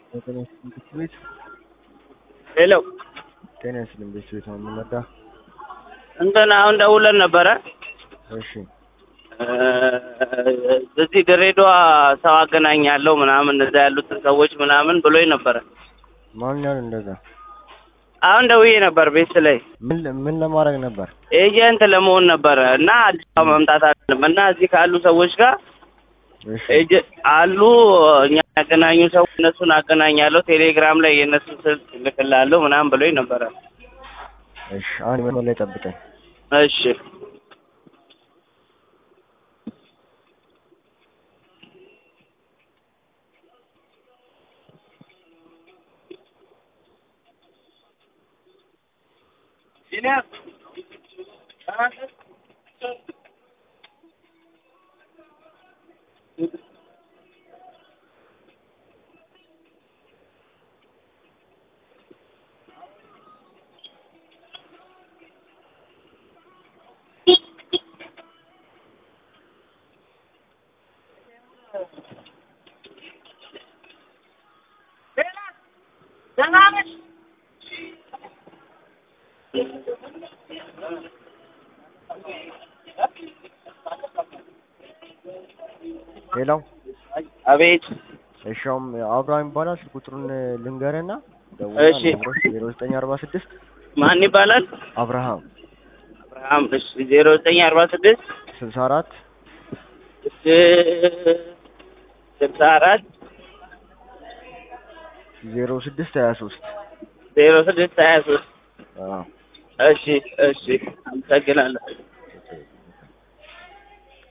ሄሎ ጤና ይስጥልኝ ቤት ነው የምንመጣ። እንትን አሁን ደውለን ነበረ። እሺ እዚህ ድሬዳዋ ሰው አገናኛለሁ ምናምን እዛ ያሉትን ሰዎች ምናምን ብሎኝ ነበረ። ማን ያለው እንደዛ? አሁን ደውዬ ነበር ቤት ላይ ምን ለማድረግ ነበር? ኤጀንት ለመሆን ነበረ እና አዲስ አበባ መምጣት አለብን እና እዚህ ካሉ ሰዎች ጋር እሺ አሉ እኛ ያገናኙ ሰው እነሱን አገናኛለሁ ቴሌግራም ላይ የእነሱን ስልክ ልክላለሁ ምናምን ብሎኝ ነበረ። እሺ አንድ ምን ላይ ጠብቀኝ። እሺ ሄሎ አቤት። እሺም አብርሃም ይባላል። ስልክ ቁጥሩን ልንገርና እሺ 0946 ማን ይባላል? አብርሃም አብርሃም። እሺ 0946 64 64 0623 0623 አዎ እሺ እሺ አመሰግናለሁ።